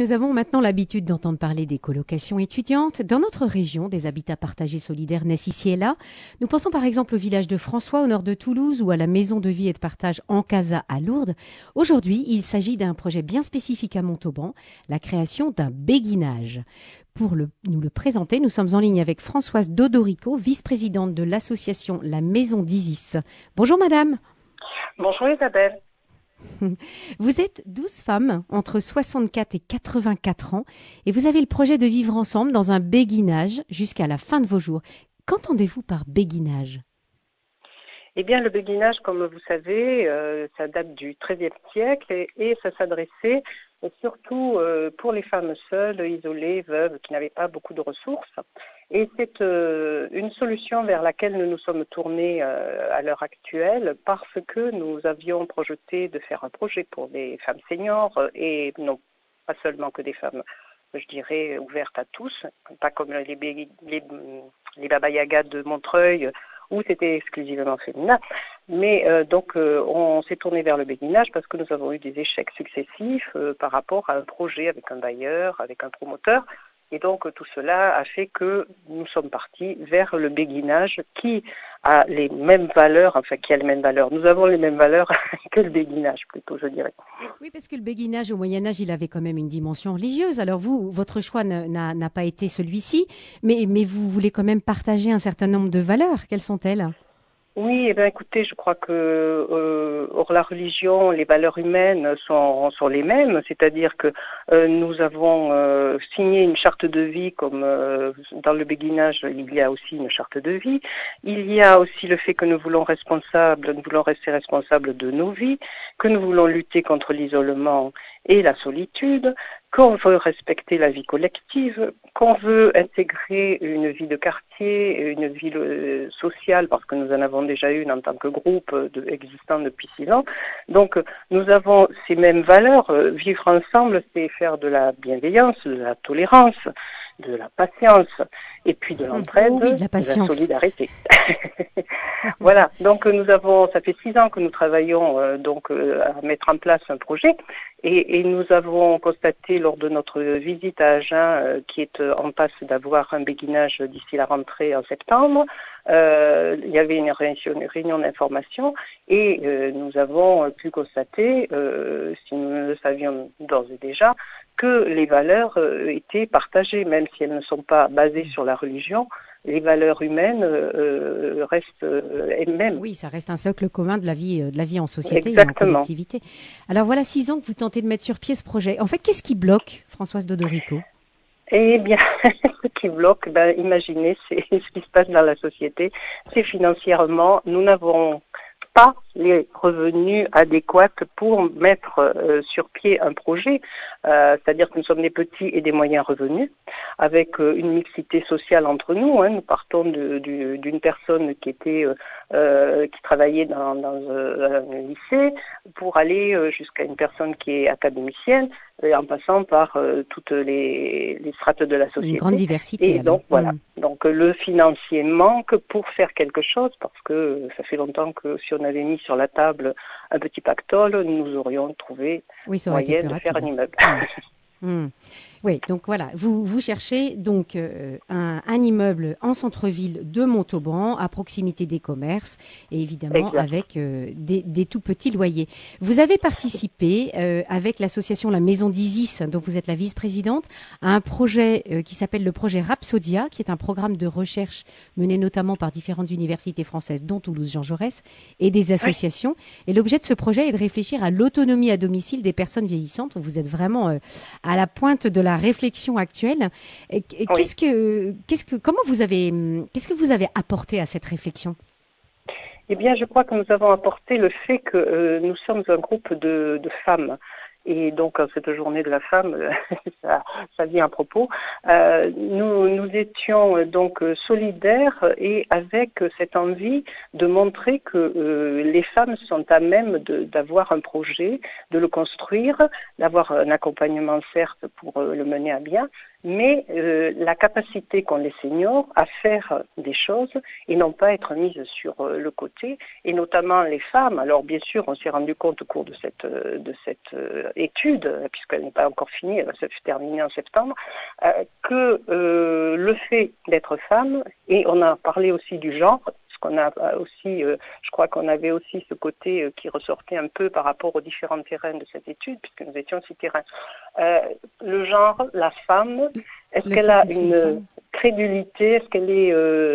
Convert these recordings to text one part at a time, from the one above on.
nous avons maintenant l'habitude d'entendre parler des colocations étudiantes. Dans notre région, des habitats partagés solidaires naissent ici et là. Nous pensons par exemple au village de François au nord de Toulouse ou à la maison de vie et de partage en Casa à Lourdes. Aujourd'hui, il s'agit d'un projet bien spécifique à Montauban, la création d'un béguinage. Pour nous le présenter, nous sommes en ligne avec Françoise Dodorico, vice-présidente de l'association La Maison d'Isis. Bonjour madame. Bonjour Isabelle. Vous êtes 12 femmes entre 64 et 84 ans et vous avez le projet de vivre ensemble dans un béguinage jusqu'à la fin de vos jours. Qu'entendez-vous par béguinage ? Eh bien, le béguinage, comme vous savez, ça date du XIIIe siècle et ça s'adressait surtout pour les femmes seules, isolées, veuves, qui n'avaient pas beaucoup de ressources. Et c'est une solution vers laquelle nous nous sommes tournés à l'heure actuelle parce que nous avions projeté de faire un projet pour des femmes seniors et non pas seulement que des femmes, je dirais, ouvertes à tous, pas comme les Baba Yaga de Montreuil, où c'était exclusivement féminin. Mais donc on s'est tourné vers le béguinage parce que nous avons eu des échecs successifs par rapport à un projet avec un bailleur, avec un promoteur. Et donc tout cela a fait que nous sommes partis vers le béguinage qui a les mêmes valeurs, enfin qui a les mêmes valeurs. Nous avons les mêmes valeurs que le béguinage plutôt, je dirais. Oui, parce que le béguinage au Moyen-Âge, il avait quand même une dimension religieuse. Alors vous, votre choix n'a pas été celui-ci, mais vous voulez quand même partager un certain nombre de valeurs. Quelles sont-elles ? Oui, eh bien, écoutez, je crois que hors la religion, les valeurs humaines sont les mêmes, c'est-à-dire que nous avons signé une charte de vie, comme dans le béguinage, il y a aussi une charte de vie. Il y a aussi le fait que nous voulons rester responsables de nos vies, que nous voulons lutter contre l'isolement et la solitude, qu'on veut respecter la vie collective, qu'on veut intégrer une vie de quartier, une vie sociale, parce que nous en avons déjà une en tant que groupe existant depuis 6 ans. Donc nous avons ces mêmes valeurs. Vivre ensemble, c'est faire de la bienveillance, de la tolérance, de la patience, et puis de l'entraide, de la solidarité. Voilà, donc ça fait 6 ans que nous travaillons à mettre en place un projet et nous avons constaté lors de notre visite à Agen qui est en passe d'avoir un béguinage d'ici la rentrée en septembre. Il y avait une réunion d'information et nous avons pu constater, si nous le savions d'ores et déjà, que les valeurs étaient partagées, même si elles ne sont pas basées sur la religion. Les valeurs humaines restent elles-mêmes. Oui, ça reste un socle commun de la vie en société. Exactement. Et en collectivité. Alors voilà 6 ans que vous tentez de mettre sur pied ce projet. En fait, qu'est-ce qui bloque, Françoise Dodorico ? Eh bien, ce qui bloque, imaginez, c'est ce qui se passe dans la société. C'est financièrement, nous n'avons pas les revenus adéquats pour mettre sur pied un projet, c'est-à-dire que nous sommes des petits et des moyens revenus, avec une mixité sociale entre nous. Nous partons d'une personne qui travaillait dans un lycée pour aller jusqu'à une personne qui est académicienne, en passant par toutes les strates de la société. Une grande diversité. Et donc voilà. Donc le financier manque pour faire quelque chose parce que ça fait longtemps que si on avait mis sur la table un petit pactole, nous aurions trouvé moyen de faire un immeuble. Oui, donc voilà, vous cherchez donc un immeuble en centre-ville de Montauban, à proximité des commerces, et évidemment avec des tout petits loyers. Vous avez participé avec l'association La Maison d'Isis, dont vous êtes la vice-présidente, à un projet qui s'appelle le projet Rhapsodia, qui est un programme de recherche mené notamment par différentes universités françaises, dont Toulouse Jean Jaurès, et des associations. Et l'objet de ce projet est de réfléchir à l'autonomie à domicile des personnes vieillissantes. Vous êtes vraiment à la pointe de la réflexion actuelle. Qu'est-ce que vous avez apporté à cette réflexion ? Eh bien, je crois que nous avons apporté le fait que nous sommes un groupe de femmes. Et donc, cette journée de la femme, ça vient à propos. Nous étions donc solidaires et avec cette envie de montrer que les femmes sont à même d'avoir un projet, de le construire, d'avoir un accompagnement certes pour le mener à bien, mais la capacité qu'ont les seniors à faire des choses et non pas être mises sur le côté, et notamment les femmes. Alors bien sûr, on s'est rendu compte au cours de cette étude, puisqu'elle n'est pas encore finie, elle va se terminer en septembre, que le fait d'être femme, et on a parlé aussi du genre, parce qu'on a aussi, je crois qu'on avait aussi ce côté qui ressortait un peu par rapport aux différents terrains de cette étude, puisque nous étions 6 terrains. Le genre, la femme, est-ce qu'elle a une crédulité, est-ce qu'elle est,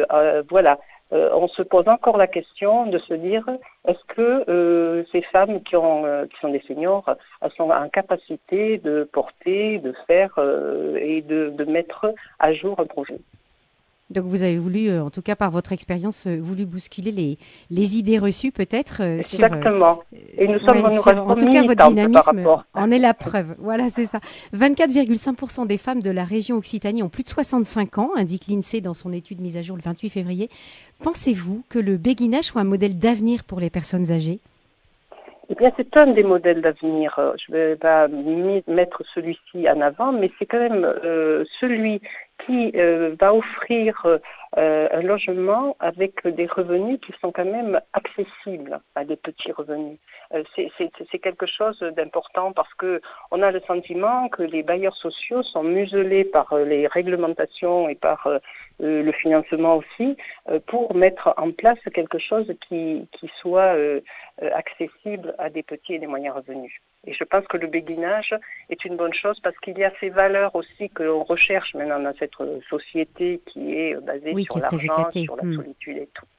on se pose encore la question de se dire, est-ce que ces femmes qui sont des seniors, elles sont en capacité de porter, de faire et de mettre à jour un projet. Donc vous avez voulu, en tout cas par votre expérience, voulu bousculer les idées reçues peut-être. Exactement. Et nous sommes en tout cas votre dynamisme en est la preuve. Voilà, c'est ça. 24,5% des femmes de la région Occitanie ont plus de 65 ans, indique l'INSEE dans son étude mise à jour le 28 février. Pensez-vous que le béguinage soit un modèle d'avenir pour les personnes âgées ? Eh bien, c'est un des modèles d'avenir. Je ne vais pas mettre celui-ci en avant, mais c'est quand même celui qui va offrir un logement avec des revenus qui sont quand même accessibles à des petits revenus. C'est quelque chose d'important parce que on a le sentiment que les bailleurs sociaux sont muselés par les réglementations et par le financement aussi pour mettre en place quelque chose qui soit accessible à des petits et des moyens revenus. Et je pense que le béguinage est une bonne chose parce qu'il y a ces valeurs aussi que l'on recherche maintenant dans cette société qui est basée sur l'argent, sur la solitude et tout.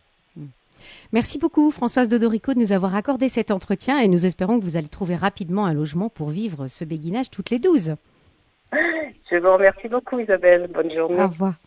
Merci beaucoup Françoise Dodorico de nous avoir accordé cet entretien et nous espérons que vous allez trouver rapidement un logement pour vivre ce béguinage toutes les 12. Je vous remercie beaucoup Isabelle. Bonne journée. Au revoir.